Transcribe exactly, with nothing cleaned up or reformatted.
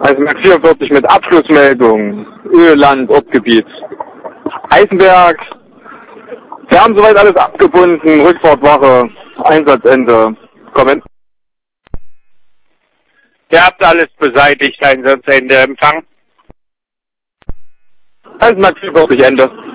Eisenberg vierundvierzig mit Abschlussmeldung. Ölland, Ortgebiet. Eisenberg. Wir haben soweit alles abgebunden. Rückfahrtwache. Einsatzende. Kommen. Ihr habt alles beseitigt. Einsatzende. Empfang. Eisenberg vierundvierzig, Ende.